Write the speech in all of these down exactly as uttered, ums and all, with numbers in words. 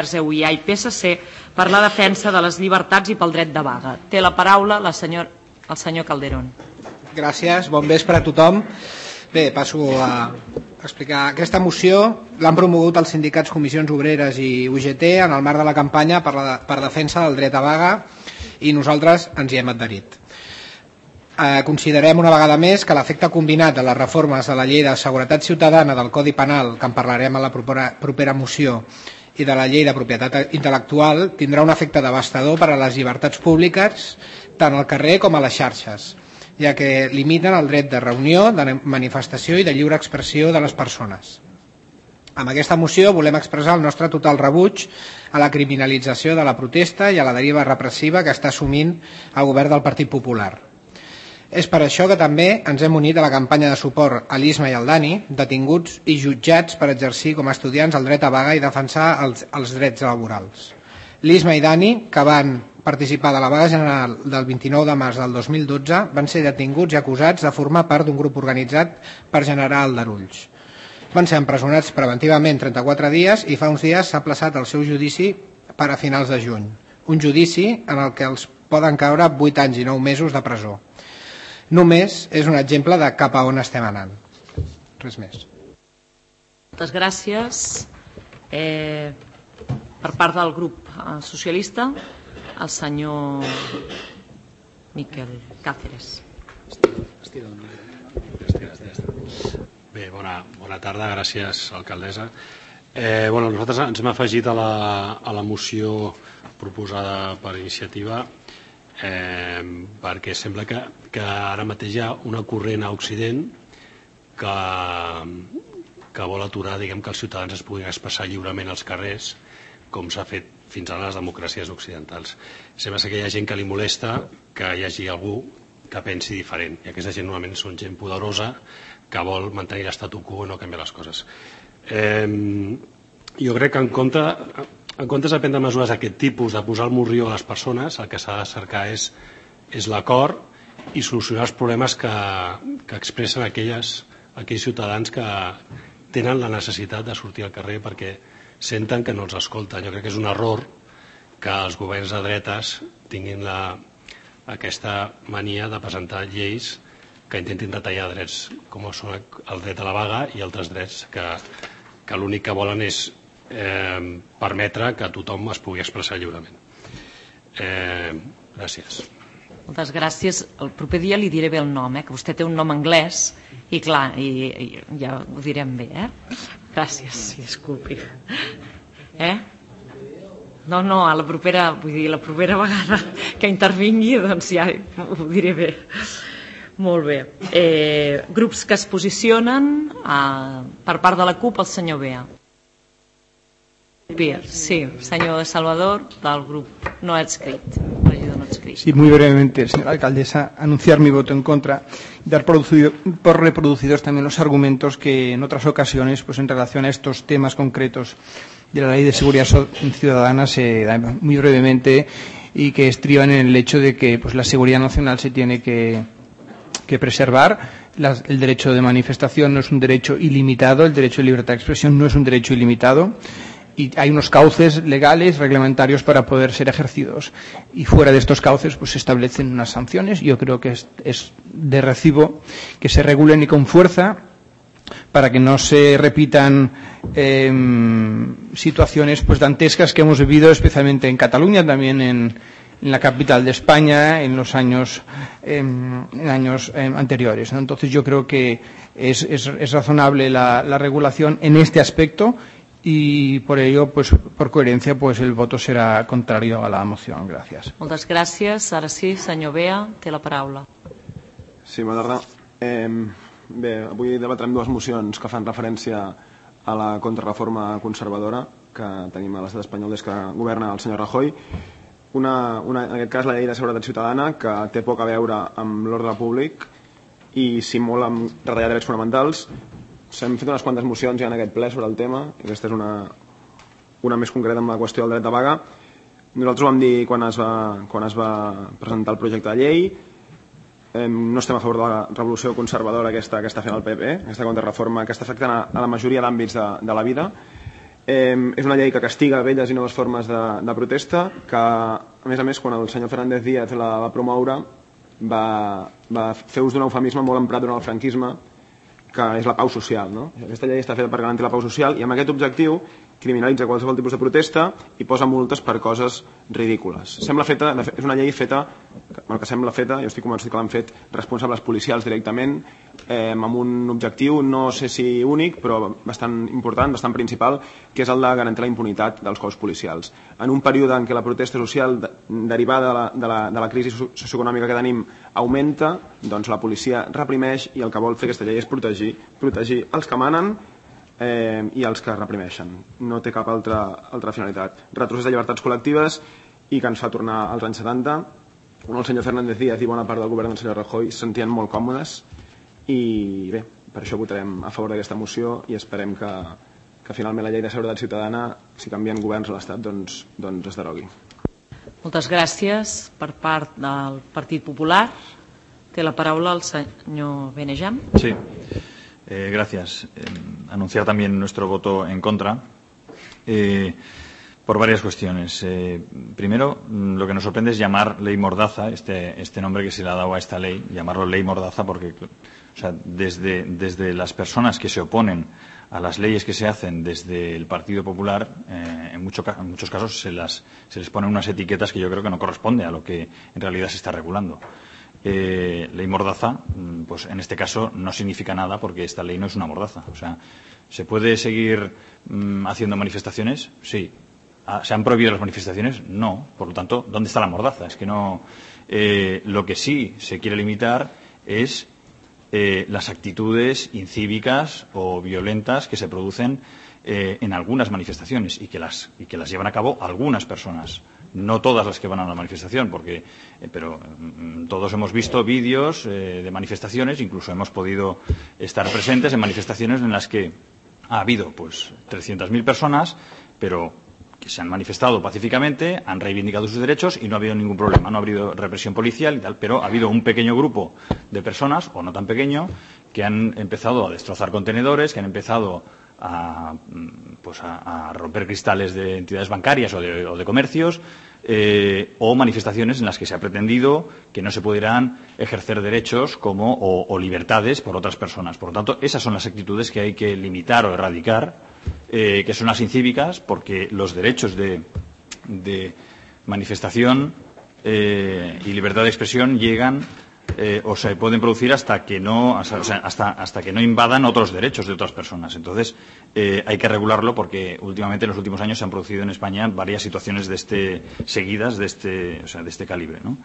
Verds, E U I A i P S C per la defensa de les llibertats i pel dret de vaga. Té la paraula la senyor, el senyor Calderón. Gràcies, bon vespre a tothom. Bé, passo a explicar. Aquesta moció l'han promogut els sindicats Comissions Obreres i U G T en el marc de la campanya per, la, per defensa del dret a vaga i nosaltres ens hi hem adherit. Eh, considerem una vegada més que l'efecte combinat de les reformes de la Llei de Seguretat Ciutadana del Codi Penal, que en parlarem a la propera, propera moció, i de la Llei de Propietat Intel·lectual, tindrà un efecte devastador per a les llibertats públiques, tant al carrer com a les xarxes, ja que limiten el dret de reunió, de manifestació i de lliure expressió de les persones. Amb aquesta moció volem expressar el nostre total rebuig a la criminalització de la protesta i a la deriva repressiva que està assumint el govern del Partit Popular. És per això que també ens hem unit a la campanya de suport a l'Isma i al Dani, detinguts i jutjats per exercir com a estudiants el dret a vaga i defensar els, els drets laborals. L'Isma i Dani, que van participar de la vaga general del vint-i-nou de març del dos mil dotze, van ser detinguts i acusats de formar part d'un grup organitzat per generar aldarulls. Van ser empresonats preventivament trenta-quatre dies i fa uns dies s'ha plaçat el seu judici per a finals de juny. Un judici en el que els poden caure vuit anys i nou mesos de presó. Només és un exemple de cap a on estem anant. Res més. Moltes gràcies. Eh, per part del grup socialista, el senyor Miquel Cáceres. Bé, bona, bona tarda, gràcies, alcaldessa. Eh, bueno, nosaltres ens hem afegit a la, a la moció proposada per iniciativa eh, perquè sembla que, que ara mateix hi ha una corrent a Occident que, que vol aturar, diguem, que els ciutadans es puguin expressar lliurement als carrers, com s'ha fet fins ara a les democràcies occidentals. Sembla que hi ha gent que li molesta que hi hagi algú que pensi diferent, i aquesta gent normalment són gent poderosa que vol mantenir l'estatu quo i no canviar les coses. Eh, jo crec que en compte, en comptes de prendre mesures d'aquest tipus, de posar el morrió a les persones, el que s'ha de cercar és, és l'acord i solucionar els problemes que, que expressen aquelles, aquells ciutadans que tenen la necessitat de sortir al carrer perquè senten que no els escolten. Jo crec que és un error que els governs de dretes tinguin la, aquesta mania de presentar lleis que intentin detallar drets com són el dret a la vaga i altres drets que, que l'únic que volen és eh, permetre que tothom es pugui expressar lliurement. Eh, gràcies. Moltes gràcies. El proper dia li diré bé el nom, eh? Que vostè té un nom anglès i clar, i, i ja ho direm bé, eh? Gràcies, disculpi. Eh? No, no, a la propera, vull dir, la propera vegada que intervingui, doncs ja ho diré bé. Molt bé. Eh, grups que es posicionen eh, per part de la CUP, el senyor Bea. Bea, sí, senyor de Salvador, del grup no adscrit. No adscrit. Sí, muy brevemente, señora alcaldesa, anunciar mi voto en contra y dar producido, por reproducidos también los argumentos que en otras ocasiones, pues en relación a estos temas concretos de la Ley de Seguridad Ciudadana se da muy brevemente y que estriban en el hecho de que pues la seguridad nacional se tiene que que preservar. La, el derecho de manifestación no es un derecho ilimitado, el derecho de libertad de expresión no es un derecho ilimitado y hay unos cauces legales, reglamentarios para poder ser ejercidos y fuera de estos cauces pues se establecen unas sanciones. Yo creo que es, es de recibo que se regulen y con fuerza para que no se repitan eh, situaciones pues dantescas que hemos vivido especialmente en Cataluña, también en en la capital de España en los años, eh, en años eh, anteriores, ¿no? Entonces yo creo que es, es, es razonable la, la regulación en este aspecto y por ello, pues por coherencia, pues el voto será contrario a la moción. Gracias. Moltes gràcies. Ara sí, senyor Bea, té la paraula. Sí, bona tarda. Eh, bé, avui debatrem dues mocions que fan referència a la contrarreforma conservadora que tenim a l'estat espanyol des que governa el senyor Rajoy. Una, una, en aquest cas la llei de seguretat ciutadana que té poc a veure amb l'ordre públic i sí molt amb retallar drets fonamentals. S'hem fet unes quantes mocions ja en aquest ple sobre el tema, aquesta és una, una més concreta amb la qüestió del dret de vaga. Nosaltres ho vam dir quan es va, quan es va presentar el projecte de llei, eh, no estem a favor de la revolució conservadora aquesta que està fent el P P, aquesta contrarreforma que està afectant a, a la majoria d'àmbits de, de la vida Eh, és una llei que castiga velles i noves formes de, de protesta, que, a més a més, quan el senyor Fernández Díaz la va promoure, va, va fer ús d'un eufemisme molt emprat durant el franquisme, que és la pau social. No? Aquesta llei està feta per garantir la pau social i amb aquest objectiu criminalitza qualsevol tipus de protesta i posa multes per coses ridícules. Sembla feta, és una llei feta, el que sembla feta, jo estic convençut que l'han fet responsables policials directament, eh, amb un objectiu, no sé si únic, però bastant important, bastant principal, que és el de garantir la impunitat dels cos policials. En un període en què la protesta social derivada de la, de la, de la crisi socioeconòmica que tenim augmenta, doncs la policia reprimeix i el que vol fer aquesta llei és protegir, protegir els que manen eh, i els que reprimeixen. No té cap altra, altra finalitat. Retrocés de llibertats col·lectives i que ens fa tornar als anys setanta, on el senyor Fernández Díaz i bona part del govern del senyor Rajoy se sentien molt còmodes i bé, per això votarem a favor d'aquesta moció i esperem que, que finalment la llei de seguretat ciutadana, si canvien governs a l'Estat, doncs, doncs es derogui. Moltes gràcies per part del Partit Popular. Té la paraula el senyor Benejam. Sí, eh, gracias. Eh, anunciar también nuestro voto en contra eh, por varias cuestiones. Eh, primero, lo que nos sorprende es llamar ley mordaza, este, este nombre que se le ha dado a esta ley, llamarlo ley mordaza porque o sea, desde, desde las personas que se oponen a las leyes que se hacen desde el Partido Popular, eh, en, mucho, en muchos casos se, las, se les ponen unas etiquetas que yo creo que no corresponde a lo que en realidad se está regulando. Eh, ley mordaza, pues en este caso no significa nada porque esta ley no es una mordaza. O sea, ¿se puede seguir mmm, haciendo manifestaciones? Sí. ¿Se han prohibido las manifestaciones? No. Por lo tanto, ¿dónde está la mordaza? Es que no. Eh, lo que sí se quiere limitar es eh, las actitudes incívicas o violentas que se producen eh, en algunas manifestaciones y que las y que las llevan a cabo algunas personas. No todas las que van a la manifestación, porque, eh, pero mm, todos hemos visto vídeos eh, de manifestaciones, incluso hemos podido estar presentes en manifestaciones en las que ha habido pues trescientas mil personas, pero que se han manifestado pacíficamente, han reivindicado sus derechos y no ha habido ningún problema, no ha habido represión policial y tal, pero ha habido un pequeño grupo de personas, o no tan pequeño, que han empezado a destrozar contenedores, que han empezado a, pues a, a romper cristales de entidades bancarias o de, o de comercios, eh, o manifestaciones en las que se ha pretendido que no se pudieran ejercer derechos como o, o libertades por otras personas. Por lo tanto, esas son las actitudes que hay que limitar o erradicar, eh, que son las incívicas, porque los derechos de, de manifestación eh, y libertad de expresión llegan Eh, o se pueden producir hasta que no hasta, hasta, hasta que no invadan otros derechos de otras personas. Entonces eh, hay que regularlo porque últimamente en los últimos años se han producido en España varias situaciones de este seguidas de este o sea, de este calibre, ¿no?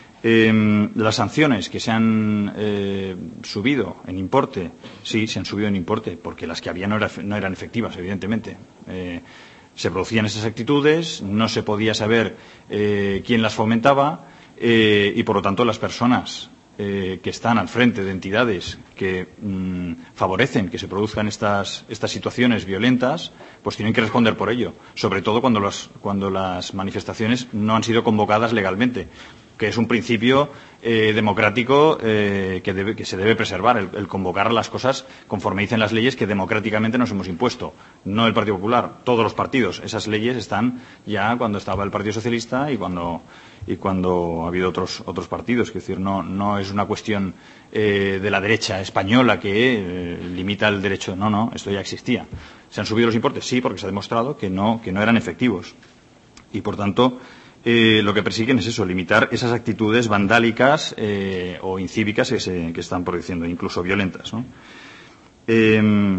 Eh, las sanciones que se han eh, subido en importe, sí, se han subido en importe porque las que había no, era, no eran efectivas, evidentemente. Eh, se producían esas actitudes, no se podía saber eh, quién las fomentaba eh, y por lo tanto las personas Eh, que están al frente de entidades que mmm, favorecen que se produzcan estas, estas situaciones violentas, pues tienen que responder por ello, sobre todo cuando, los, cuando las manifestaciones no han sido convocadas legalmente, que es un principio eh, democrático eh, que, debe, que se debe preservar, el, el convocar las cosas conforme dicen las leyes que democráticamente nos hemos impuesto, no el Partido Popular, todos los partidos. Esas leyes están ya cuando estaba el Partido Socialista y cuando y cuando ha habido otros otros partidos. Es decir, no no es una cuestión eh, de la derecha española que eh, limita el derecho. No, no, esto ya existía. ¿Se han subido los importes? Sí, porque se ha demostrado que no que no eran efectivos. Y, por tanto, eh, lo que persiguen es eso, limitar esas actitudes vandálicas eh, o incívicas que se que están produciendo, incluso violentas, ¿no? Eh,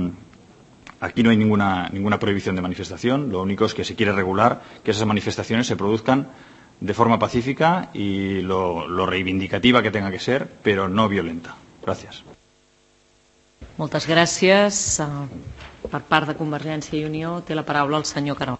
aquí no hay ninguna ninguna prohibición de manifestación. Lo único es que se quiere regular que esas manifestaciones se produzcan de forma pacífica y lo, lo reivindicativa que tenga que ser, pero no violenta. Gràcies. Moltes gràcies. Uh, per part de Convergència i Unió té la paraula el senyor Carol.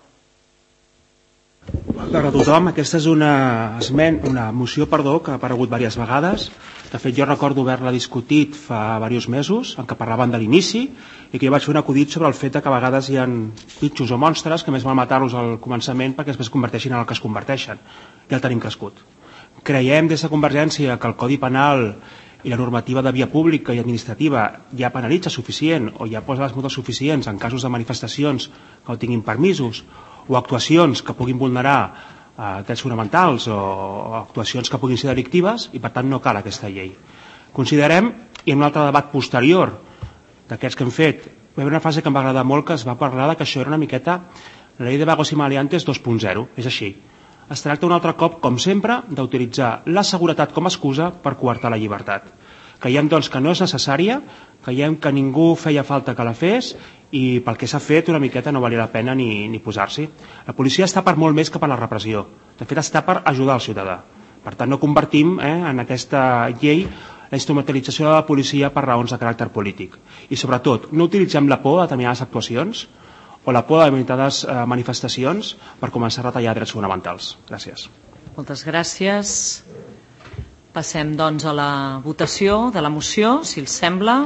Bona tarda a tothom. Aquesta és una, esment, una moció perdó, que ha aparegut diverses vegades. De fet, jo recordo haver-la discutit fa diversos mesos, en què parlaven de l'inici, i que jo vaig fer un acudit sobre el fet que a vegades hi ha bitxos o monstres que més val matar-los al començament perquè després es converteixin en el que es converteixen. Ja el tenim crescut. Creiem des de Convergència que el Codi Penal i la normativa de via pública i administrativa ja penalitza suficient o ja posa les multes suficients en casos de manifestacions que no tinguin permisos o actuacions que puguin vulnerar eh, drets fonamentals o, o actuacions que puguin ser delictives, i per tant no cal aquesta llei. Considerem, i en un altre debat posterior d'aquests que hem fet, va haver una frase que em va agradar molt, que es va parlar de que això era una miqueta la llei de vagos i maleantes dos punt zero. És així. Es tracta un altre cop, com sempre, d'utilitzar la seguretat com a excusa per coartar la llibertat. Creiem, doncs, que no és necessària, creiem que ningú feia falta que la fes i pel que s'ha fet una miqueta no valia la pena ni, ni posar-s'hi. La policia està per molt més que per la repressió. De fet, està per ajudar el ciutadà. Per tant, no convertim eh, en aquesta llei la instrumentalització de la policia per raons de caràcter polític. I, sobretot, no utilitzem la por de determinades actuacions o la por de determinades eh, manifestacions per començar a retallar drets fonamentals. Gràcies. Moltes gràcies. Passem, doncs, a la votació de la moció, si els sembla.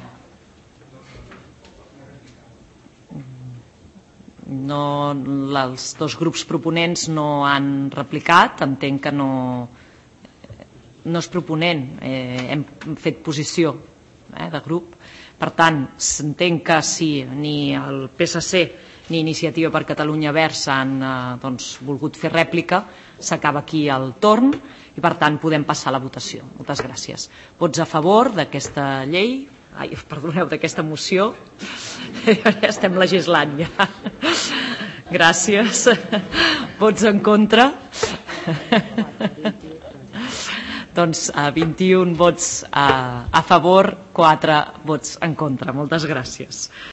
No, els dos grups proponents no han replicat, entenc que no, no és proponent, eh, hem fet posició eh, de grup. Per tant, s'entén que si ni el P S C ni Iniciativa per Catalunya Verds han eh, doncs, volgut fer rèplica, s'acaba aquí el torn i per tant podem passar a la votació. Moltes gràcies. Vots a favor d'aquesta llei, ai, perdoneu, d'aquesta moció. Ja estem legislant ja. Gràcies. Vots en contra? Doncs a vint-i-un vots a, a favor, quatre vots en contra. Moltes gràcies.